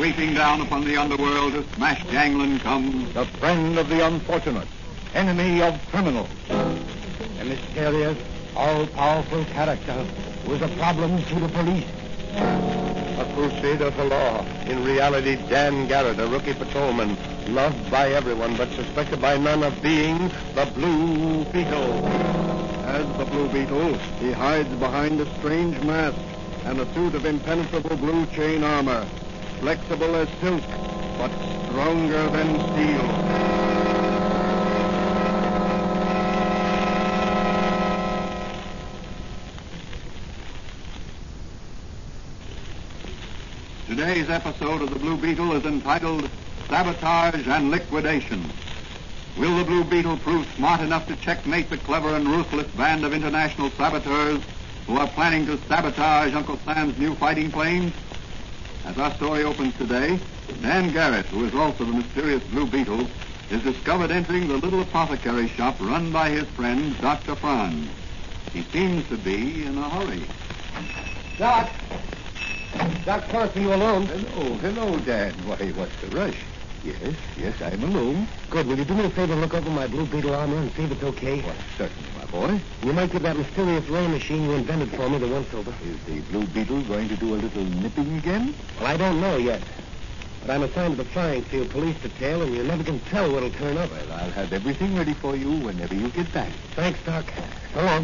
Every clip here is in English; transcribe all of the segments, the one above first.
sweeping down upon the underworld to smash gangland comes The friend of the unfortunate, enemy of criminals. A mysterious, all-powerful character was a problem to the police. A crusader for law. In reality, Dan Garrett, a rookie patrolman, loved by everyone but suspected by none of being the Blue Beetle. As the Blue Beetle, he hides behind a strange mask and a suit of impenetrable blue chain armor, flexible as silk, but stronger than steel. Today's episode of the Blue Beetle is entitled Sabotage and Liquidation. Will the Blue Beetle prove smart enough to checkmate the clever and ruthless band of international saboteurs who are planning to sabotage Uncle Sam's new fighting planes? As our story opens today, Dan Garrett, who is also the mysterious Blue Beetle, is discovered entering the little apothecary shop run by his friend, Dr. Franz. He seems to be in a hurry. Doc! Doc Forrest, are you alone? Hello, Dan. Why, what's the rush? Yes, I'm alone. Good. Will you do me a favor and look over my Blue Beetle armor and see if it's okay? Why, certainly, my boy. You might give that mysterious ray machine you invented for me the once-over. Is the Blue Beetle going to do a little nipping again? Well, I don't know yet. But I'm assigned to the flying field police detail, and you never can tell what'll turn up. Well, I'll have everything ready for you whenever you get back. Thanks, Doc. So long.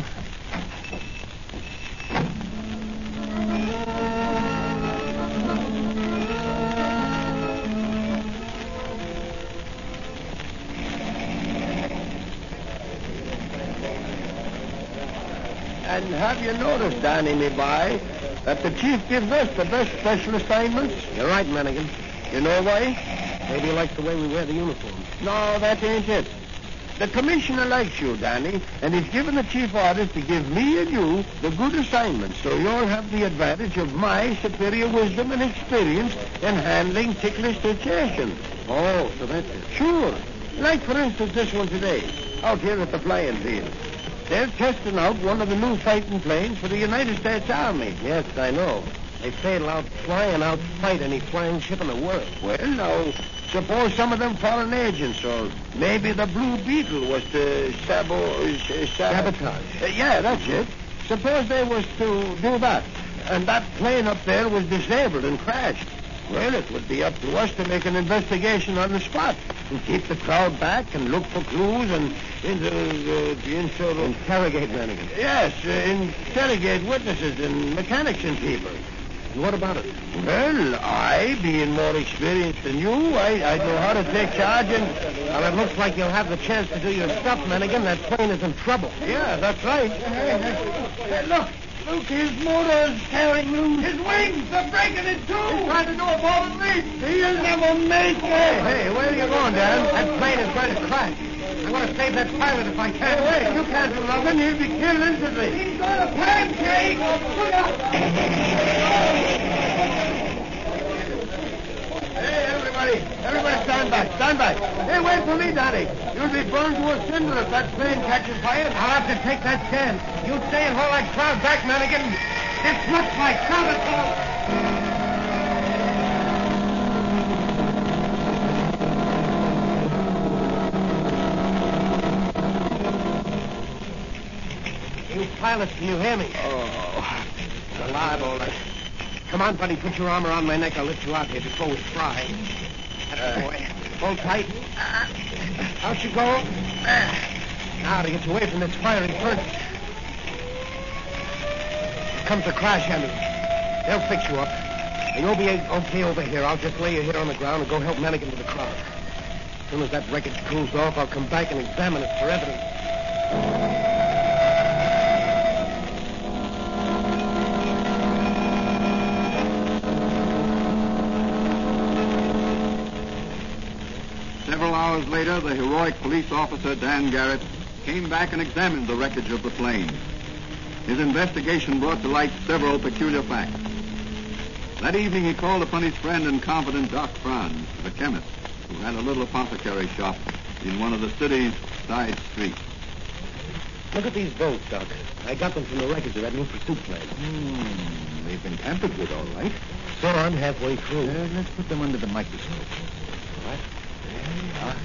And have you noticed, Danny, me boy, that the chief gives us the best special assignments? You're right, Manigan. You know why? Maybe he likes the way we wear the uniforms. No, that ain't it. The commissioner likes you, Danny, and he's given the chief orders to give me and you the good assignments, so you'll have the advantage of my superior wisdom and experience in handling ticklish situations. Oh, so that's it. Sure. Like, for instance, this one today, out here at the flying field. They're testing out one of the new fighting planes for the United States Army. Yes, I know. They say it'll outfly and outfight any flying ship in the world. Well, now, suppose some of them foreign agents, or maybe the Blue Beetle was to Sabotage. Yeah, that's it. Suppose they was to do that, and that plane up there was disabled and crashed. Well, it would be up to us to make an investigation on the spot and keep the crowd back and look for clues and interrogate Manigan. Yes, interrogate witnesses and mechanics and people. And what about it? Well, I, being more experienced than you, I know how to take charge and... Well, it looks like you'll have the chance to do your stuff, Manigan. That plane is in trouble. Yeah, that's right. Hey, look, his motor's tearing loose. His wings are breaking in two. He's trying to do a ball and leap. He'll never make it. Hey, where are you going, Dan? That plane is going to crash. I want to save that pilot if I can. Hey, you can't do nothing. He'll be killed instantly. He's got a pancake. Look out. Hey, everybody stand back. Stand back. Hey, wait for me, Daddy. You'll be burned to a cinder if that plane catches fire. I'll have to take that chance. You stay and hold that crowd back, Manigan. This looks like sabotage. You pilots, can you hear me? Oh, it's alive, all right. Come on, buddy, put your armor around my neck. I'll lift you out here before we fry. That's the way. Hold tight. Out you go. Now to get you away from this fiery furnace. Here comes the crash ambulance. They'll fix you up. And you'll be okay over here. I'll just lay you here on the ground and go help Manigan to the crowd. As soon as that wreckage cools off, I'll come back and examine it for evidence. Several hours later, the heroic police officer, Dan Garrett, came back and examined the wreckage of the plane. His investigation brought to light several peculiar facts. That evening, he called upon his friend and confidant, Doc Franz, the chemist, who had a little apothecary shop in one of the city's side streets. Look at these bolts, Doc. I got them from the wreckage of that new pursuit plane. they've been tampered with, all right. So I'm halfway through. Let's put them under the microscope. What? There we are.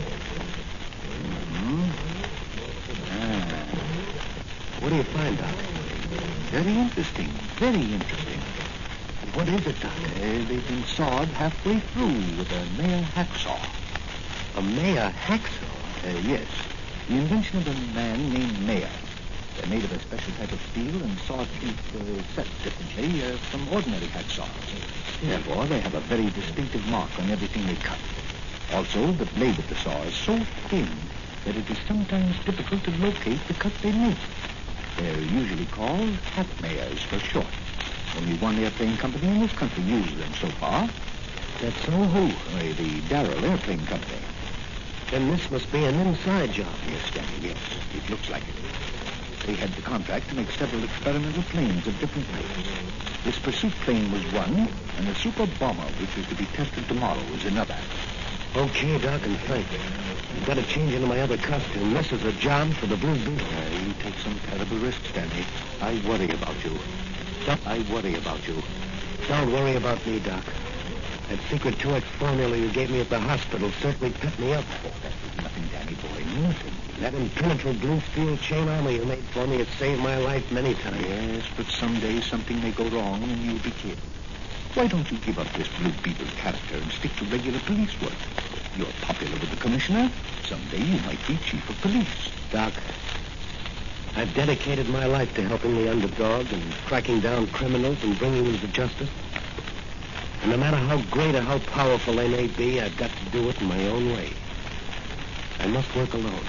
What do you find, Doc? Very interesting. Very interesting. What is it, Doc? They've been sawed halfway through with a Mayer hacksaw. A Mayer hacksaw? Yes. The invention of a man named Mayer. They're made of a special type of steel and saw teeth set differently from ordinary hacksaws. Therefore, they have a very distinctive mark on everything they cut. Also, the blade of the saw is so thin that it is sometimes difficult to locate the cut they make. They're usually called hack Mayers for short. Only one airplane company in this country uses them so far. That's so who? The Darrell Airplane Company. Then this must be an inside job. Yes, Danny, yes. It looks like it. They had the contract to make several experimental planes of different types. This pursuit plane was one, and the super bomber, which was to be tested tomorrow, was another. Okay, Doc, and thank you. I've got to change into my other costume. This is a job for the Blue Beetle. You take some terrible risks, Danny. I worry about you. I worry about you. Don't worry about me, Doc. That secret 2X formula you gave me at the hospital certainly put me up. Oh, that was nothing, Danny boy, nothing. That impenetrable blue steel chain armor you made for me has saved my life many times. Yes, but someday something may go wrong and you'll be killed. Why don't you give up this Blue Beetle character and stick to regular police work? You're popular with the commissioner. Someday you might be chief of police. Doc, I've dedicated my life to helping the underdog and tracking down criminals and bringing them to justice. And no matter how great or how powerful they may be, I've got to do it in my own way. I must work alone.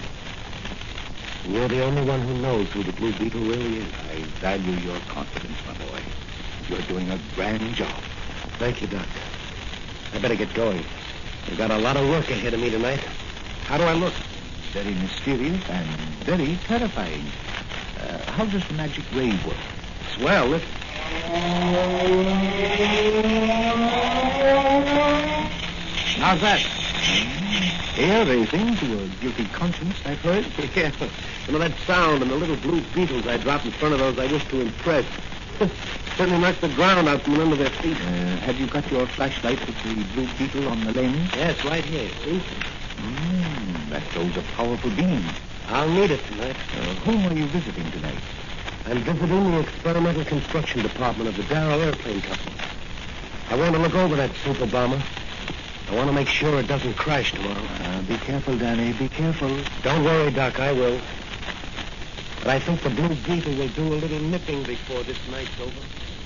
And you're the only one who knows who the Blue Beetle really is. I value your confidence, my boy. You're doing a grand job. Thank you, Doc. I better get going. I've got a lot of work ahead of me tonight. How do I look? Very mysterious and very terrifying. How does the magic ray work? Swell. How's that? Air raising to a guilty conscience, I've heard. Yeah. You know, that sound and the little blue beetles I dropped in front of those I wish to impress. Certainly knocked the ground out from under their feet. Have you got your flashlight with the blue beetle on the lens? Yes, right here. See? That throws a powerful beam. I'll need it tonight. Whom are you visiting tonight? I'm visiting the experimental construction department of the Darrell Airplane Company. I want to look over that super bomber. I want to make sure it doesn't crash tomorrow. Be careful, Danny. Be careful. Don't worry, Doc. I will. But I think the Blue Beetle will do a little nipping before this night's over.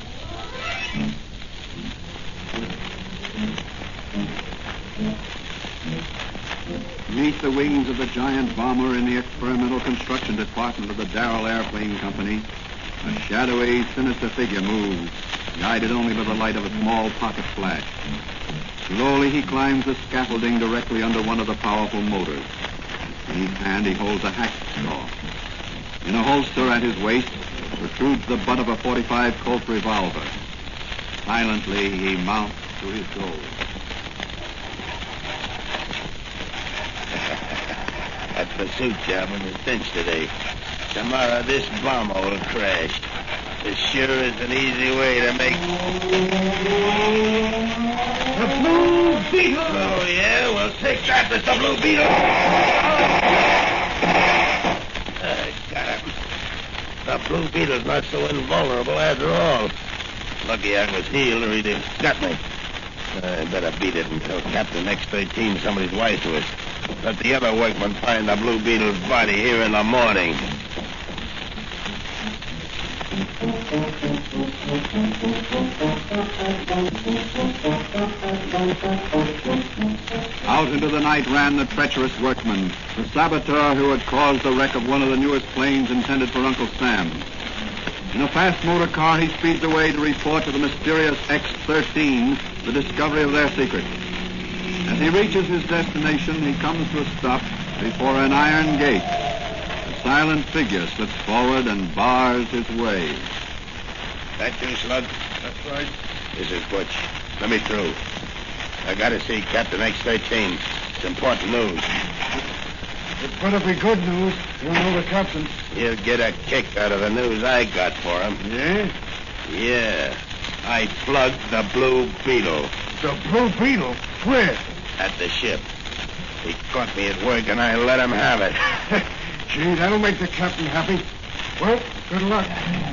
Beneath the wings of the giant bomber in the experimental construction department of the Darrell Airplane Company, a shadowy, sinister figure moves, guided only by the light of a small pocket flash. Slowly he climbs the scaffolding directly under one of the powerful motors. In each hand he holds a hacksaw. In a holster at his waist protrudes the butt of a .45 Colt revolver. Silently he mounts to his goal. That pursuit job in the cinch today. Tomorrow this bomber will crash. This sure is an easy way to make... The Blue Beetle! Oh, yeah? Well, take that, Mr. Blue Beetle! Got him. The Blue Beetle's not so invulnerable after all. Lucky I was healed or he'd have got me. I better beat it until Captain X-13 somebody's wise to us. Let the other workmen find the Blue Beetle's body here in the morning. Out into the night ran the treacherous workman, the saboteur who had caused the wreck of one of the newest planes intended for Uncle Sam. In a fast motor car, he speeds away to report to the mysterious X-13 the discovery of their secret. As he reaches his destination, he comes to a stop before an iron gate. A silent figure slips forward and bars his way. That you, Slug? That's right. This is Butch. Let me through. I gotta see Captain X-13. It's important news. It better be good news. You know the captain. He'll get a kick out of the news I got for him. Yeah? Yeah. I plugged the Blue Beetle. The Blue Beetle? Where? At the ship. He caught me at work, and I let him have it. Gee, that'll make the captain happy. Well, good luck.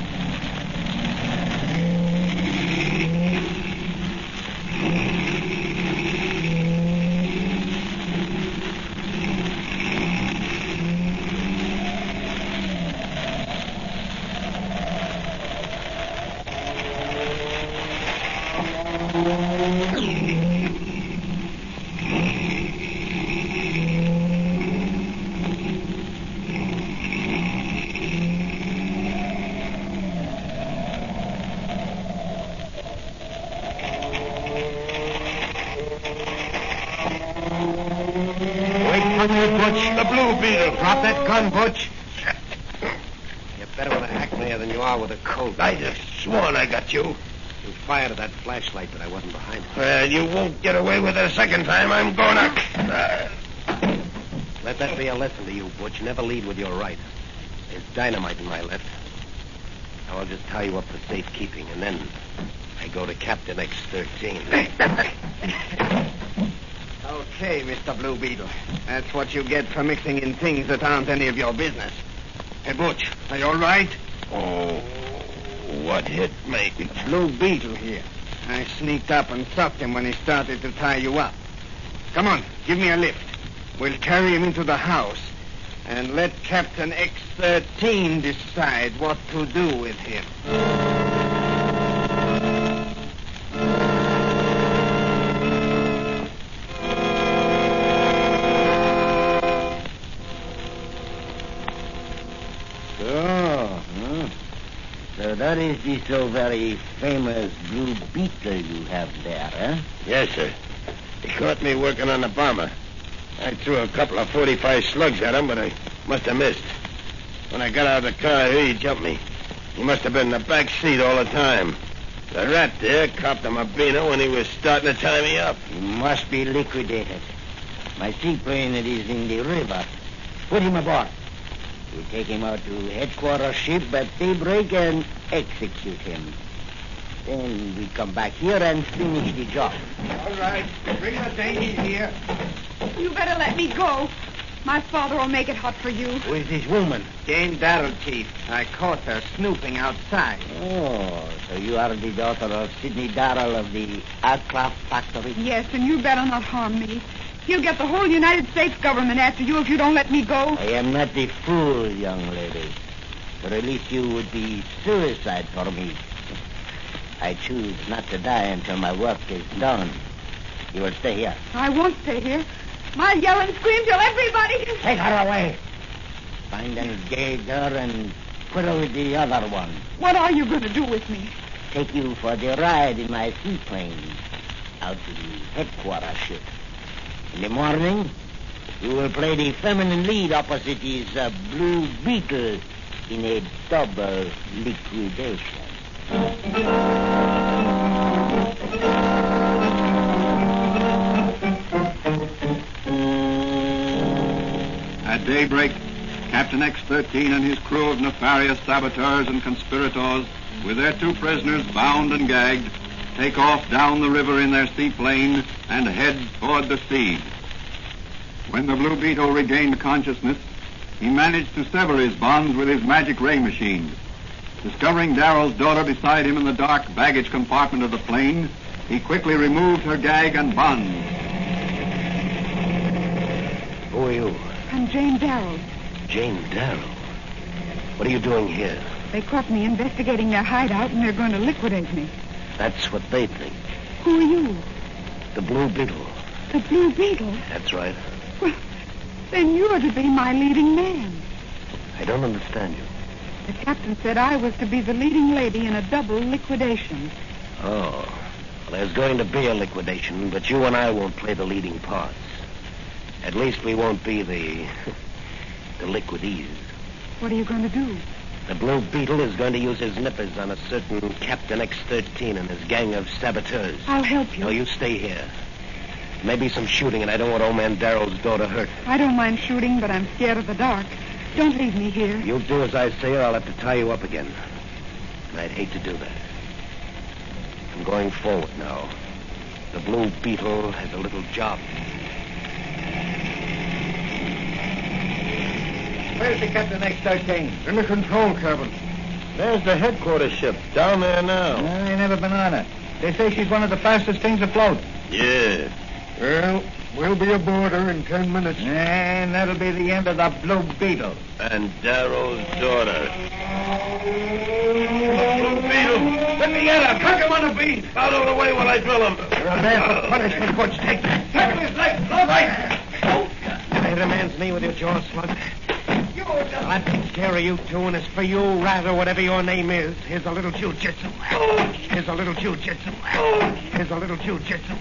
Butch. The Blue Beetle. Drop that gun, Butch. You're better with a hackman than you are with a Colt. I just sworn I got you. You fired at that flashlight, but I wasn't behind it. Well, you won't get away with it a second time. I'm going to... Let that be a lesson to you, Butch. Never lead with your right. There's dynamite in my left. Now I'll just tie you up for safekeeping, and then I go to Captain X-13. Okay, Mr. Blue Beetle. That's what you get for mixing in things that aren't any of your business. Hey, Butch, are you all right? Oh, what hit me? Blue Beetle here. I sneaked up and stopped him when he started to tie you up. Come on, give me a lift. We'll carry him into the house and let Captain X-13 decide what to do with him. So that is the so very famous Blue Beetle you have there, eh? Yes, sir. He caught me working on the bomber. I threw a couple of 45 slugs at him, but I must have missed. When I got out of the car, he jumped me. He must have been in the back seat all the time. The rat there copped a Mabino when he was starting to tie me up. He must be liquidated. My seaplane is in the river. Put him aboard. We take him out to headquarters ship at daybreak and execute him. Then we come back here and finish the job. All right. Bring the dinghy here. You better let me go. My father will make it hot for you. Who is this woman? Jane Darrell, Chief. I caught her snooping outside. Oh, so you are the daughter of Sidney Darrell of the aircraft factory? Yes, and you better not harm me. You'll get the whole United States government after you if you don't let me go. I am not the fool, young lady. But at least you would be suicide for me. I choose not to die until my work is done. You will stay here. I won't stay here. I'll yell and scream till everybody... Take her away. Find and gag her and put her with the other one. What are you going to do with me? Take you for the ride in my seaplane out to the headquarters ship. In the morning, you will play the feminine lead opposite his Blue Beetle in a double liquidation. At daybreak, Captain X-13 and his crew of nefarious saboteurs and conspirators, with their two prisoners bound and gagged, take off down the river in their seaplane and head toward the sea. When the Blue Beetle regained consciousness, he managed to sever his bonds with his magic ray machine. Discovering Darrell's daughter beside him in the dark baggage compartment of the plane, he quickly removed her gag and bonds. Who are you? I'm Jane Darrell. Jane Darrell. What are you doing here? They caught me investigating their hideout, and they're going to liquidate me. That's what they think. Who are you? The Blue Beetle. The Blue Beetle? That's right. Well, then you're to be my leading man. I don't understand you. The captain said I was to be the leading lady in a double liquidation. Oh. Well, there's going to be a liquidation, but you and I won't play the leading parts. At least we won't be the liquidees. What are you going to do? The Blue Beetle is going to use his nippers on a certain Captain X-13 and his gang of saboteurs. I'll help you. No, you stay here. Maybe some shooting, and I don't want old man Darrell's daughter hurt. I don't mind shooting, but I'm scared of the dark. Don't leave me here. You'll do as I say, or I'll have to tie you up again. And I'd hate to do that. I'm going forward now. The Blue Beetle has a little job. Where's the Captain X-13? In the control cabin. There's the headquarters ship down there now. I ain't never been on it. They say she's one of the fastest things afloat. Yeah. Well, we'll be aboard her in 10 minutes. And that'll be the end of the Blue Beetle. And Darrow's daughter. Blue Beetle! Let me get him! Hook him on the beam! Out of the way while I drill him. You're a man for punishment, Butch. Take that. Take his leg! All right! Hit a man's knee with your jaw, slug. That takes care of you two, and as for you, Rat, or whatever your name is, here's a little jiu-jitsu. Here's a little jiu-jitsu. Here's a little jiu-jitsu.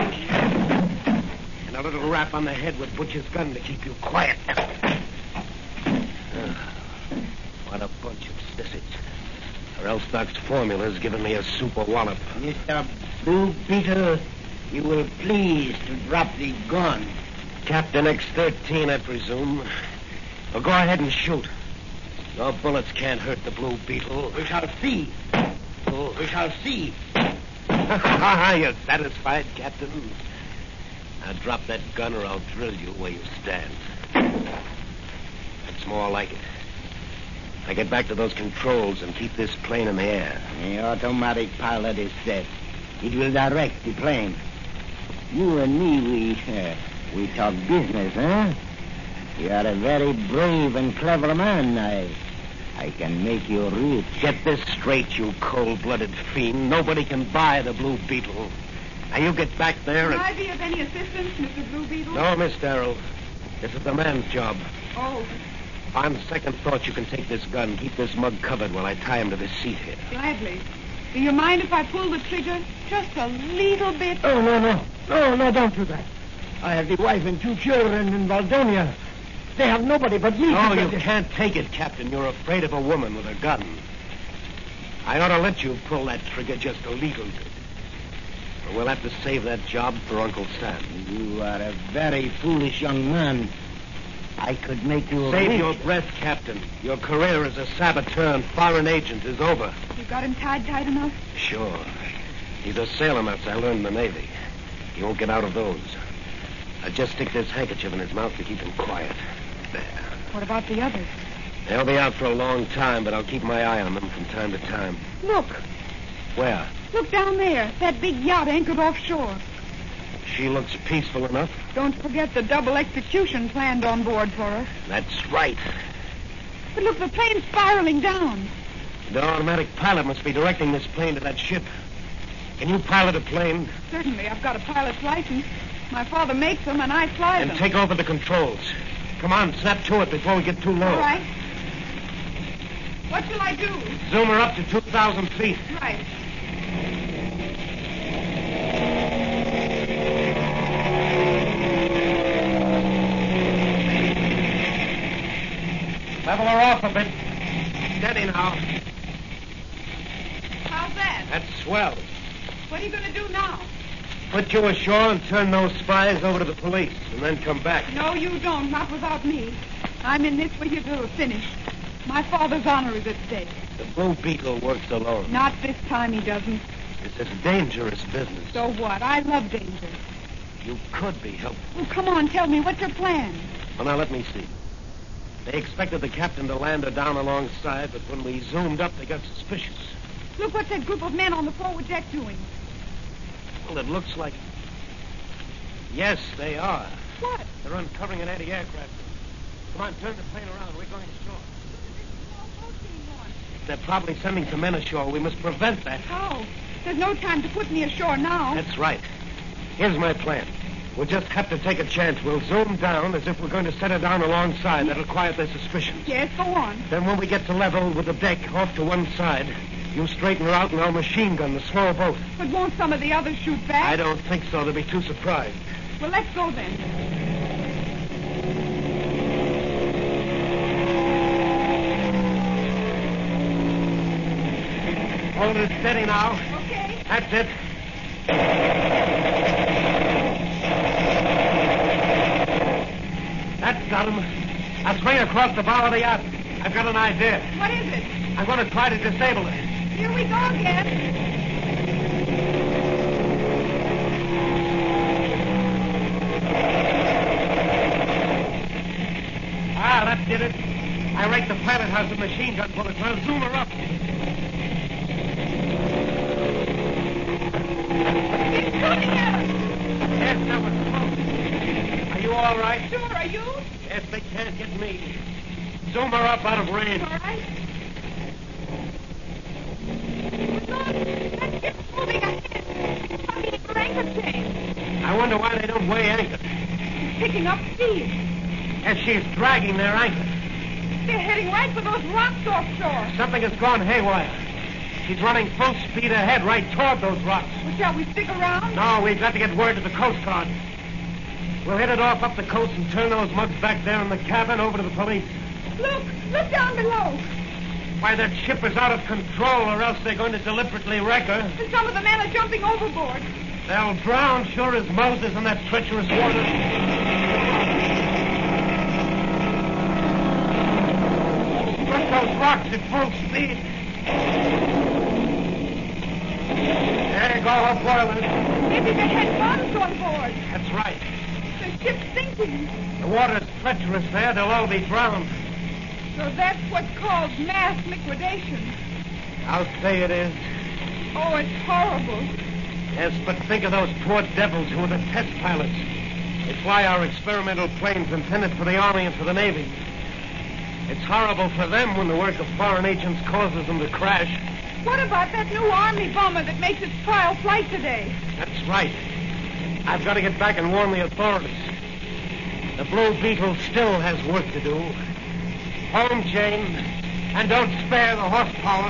And a little rap on the head with Butch's gun to keep you quiet. What a bunch of sissies. Or else Doc's formula's given me a super wallop. Mr. Blue Beetle, you will please to drop the gun. Captain X-13, I presume. Well, go ahead and shoot. Your bullets can't hurt the Blue Beetle. We shall see. We shall see. You're satisfied, Captain? Now drop that gun or I'll drill you where you stand. That's more like it. Now get back to those controls and keep this plane in the air. The automatic pilot is set. It will direct the plane. You and me, we talk business, huh? You are a very brave and clever man. I can make you rich. Get this straight, you cold-blooded fiend. Nobody can buy the Blue Beetle. Now you get back there Can and... I be of any assistance, Mr. Blue Beetle? No, Miss Darrell. This is the man's job. Oh, On second thought, you can take this gun, keep this mug covered while I tie him to this seat here. gladly. Do you mind if I pull the trigger just a little bit? Oh, no, don't do that. I have the wife and 2 children in Valdonia. They have nobody but me. No, to you get can't take it, Captain. You're afraid of a woman with a gun. I ought to let you pull that trigger just a little bit. But we'll have to save that job for Uncle Sam. you are a very foolish young man. I could make you Save rich. your breath, Captain. Your career as a saboteur and foreign agent is over. You got him tied tight enough? Sure. He's a sailor nuts I learned in the Navy. He won't get out of those. I just stick this handkerchief in his mouth to keep him quiet. There. What about the others? They'll be out for a long time, but I'll keep my eye on them from time to time. Look. Where? Look down there. That big yacht anchored offshore. She looks peaceful enough. Don't forget the double execution planned on board for her. That's right. But look, the plane's spiraling down. The automatic pilot must be directing this plane to that ship. Can you pilot a plane? Certainly, I've got a pilot's license. My father makes them, and I fly And them. take over the controls. Come on, snap to it before we get too low. All right. What shall I do? Zoom her up to 2,000 feet. Right. Level her off a bit. Steady now. How's that? That's swell. What are you going to do now? Put you ashore and turn those spies over to the police, and then come back. No, you don't. Not without me. I'm in this with you till the finish. My father's honor is at stake. The Blue Beetle works alone. Not this time he doesn't. It's a dangerous business. So what? I love danger. You could be helpful. Well, come on, tell me. What's your plan? Well, now let me see. They expected the captain to land her down alongside, but when we zoomed up, they got suspicious. Look, what's that group of men on the forward deck doing? Well, it looks like... Yes, they are. What? They're uncovering an anti-aircraft. Come on, turn the plane around. We're going ashore. They're probably sending some men ashore. We must prevent that. How? There's no time to put me ashore now. That's right. Here's my plan. We'll just have to take a chance. We'll zoom down as if we're going to set her down alongside. That'll quiet their suspicions. Yes, go on. Then when we get to level with the deck off to one side, you straighten her out and I'll machine gun the small boat. But won't some of the others shoot back? I don't think so. They'll be too surprised. Well, let's go then. Hold it steady now. Okay. That's it. That's got him. I'll swing across the bow of the yacht. I've got an idea. What is it? I'm going to try to disable it. Here we go again. Like the pilot has a machine gun bullets. I'll zoom her up. He's shooting at us. Yes, that was close. Are you all right? Sure, are you? Yes, they can't get me. Zoom her up out of range. All right. Look, that ship's moving ahead. Fucking her anchor chain. I wonder why they don't weigh anchor. She's picking up speed. As she's dragging their anchor. They're heading right for those rocks offshore. Something has gone haywire. She's running full speed ahead right toward those rocks. Well, shall we stick around? No, we've got to get word to the Coast Guard. We'll hit it off up the coast and turn those mugs back there in the cabin over to the police. Look down below. Why, that ship is out of control, or else they're going to deliberately wreck her. And some of the men are jumping overboard. They'll drown sure as Moses in that treacherous water. Look, those rocks at full speed. There you go, her boilers. Maybe they had bombs on board. That's right. The ship's sinking. The water's treacherous there. They'll all be drowned. So that's what's called mass liquidation. I'll say it is. Oh, it's horrible. Yes, but think of those poor devils who were the test pilots. They fly our experimental planes intended for the Army and for the Navy. It's horrible for them when the work of foreign agents causes them to crash. What about that new Army bomber that makes its trial flight today? That's right. I've got to get back and warn the authorities. The Blue Beetle still has work to do. Home, Jane, and don't spare the horsepower.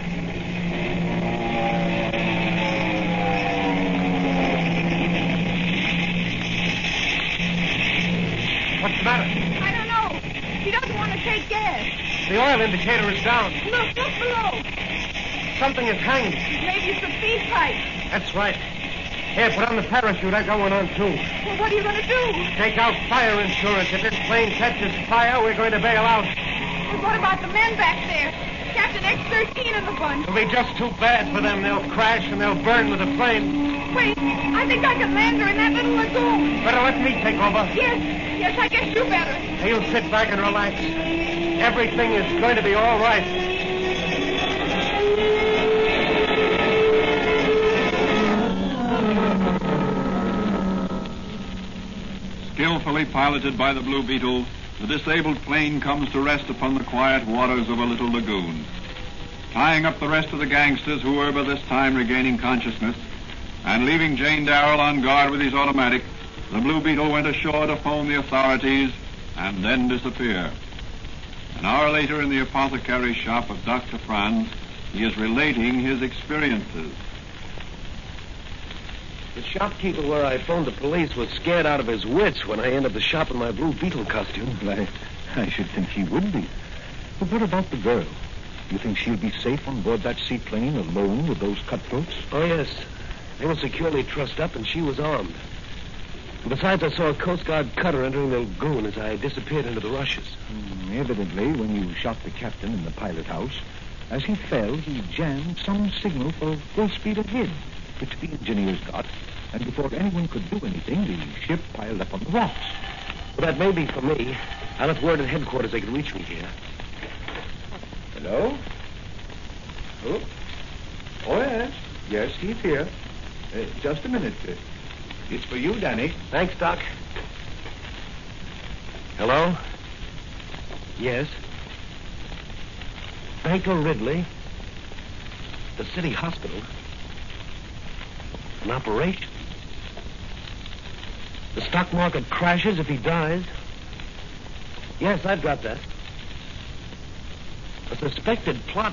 What's the matter? I don't know. He doesn't want to take gas. The oil indicator is down. Look below. Something is hanging. Maybe it's a feed pipe. That's right. Here, put on the parachute. I got one on, too. Well, what are you going to do? Take out fire insurance. If this plane catches fire, we're going to bail out. Well, what about the men back there? Captain X-13 and the bunch. It'll be just too bad for them. They'll crash and they'll burn with the flame. Wait, I think I can land her in that little lagoon. Better let me take over. Yes, I guess you better. Now, you sit back and relax. Everything is going to be all right. Skillfully piloted by the Blue Beetle, the disabled plane comes to rest upon the quiet waters of a little lagoon. Tying up the rest of the gangsters, who were by this time regaining consciousness, and leaving Jane Darrell on guard with his automatic, the Blue Beetle went ashore to phone the authorities and then disappear. An hour later, in the apothecary shop of Dr. Franz, he is relating his experiences. The shopkeeper where I phoned the police was scared out of his wits when I entered the shop in my Blue Beetle costume. I should think she would be. But what about the girl? You think she'll be safe on board that seaplane alone with those cutthroats? Oh, yes. They were securely trussed up, and she was armed. Besides, I saw a Coast Guard cutter entering the lagoon as I disappeared into the rushes. Evidently, when you shot the captain in the pilot house, as he fell, he jammed some signal for full speed ahead, which the engineers got, and before anyone could do anything, the ship piled up on the rocks. Well, that may be for me. I left word at headquarters they could reach me here. Hello? Oh, yes. Yes, he's here. Just a minute. It's for you, Danny. Thanks, Doc. Hello? Yes? Banker Ridley? The city hospital? An operation? The stock market crashes if he dies? Yes, I've got that. A suspected plot.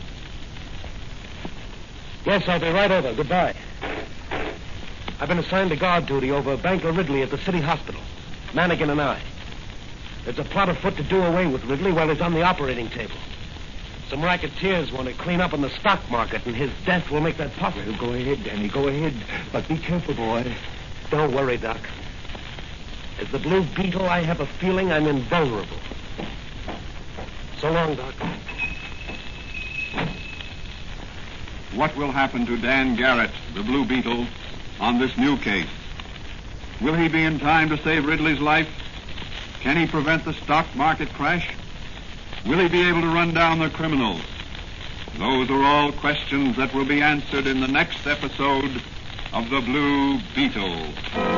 Yes, I'll be right over. Goodbye. I've been assigned to guard duty over Banker Ridley at the city hospital. Manigan and I. There's a plot afoot to do away with Ridley while he's on the operating table. Some racketeers want to clean up on the stock market, and his death will make that possible. Well, go ahead, Danny, go ahead. But be careful, boy. Don't worry, Doc. As the Blue Beetle, I have a feeling I'm invulnerable. So long, Doc. What will happen to Dan Garrett, the Blue Beetle, on this new case? Will he be in time to save Ridley's life? Can he prevent the stock market crash? Will he be able to run down the criminals? Those are all questions that will be answered in the next episode of The Blue Beetle.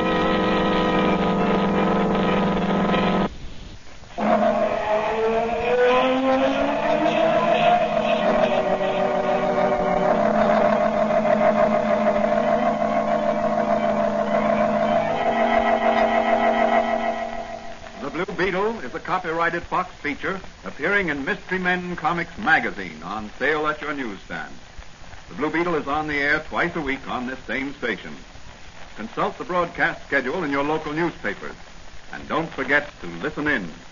The Blue Beetle is a copyrighted Fox feature appearing in Mystery Men Comics magazine on sale at your newsstand. The Blue Beetle is on the air twice a week on this same station. Consult the broadcast schedule in your local newspapers. And don't forget to listen in.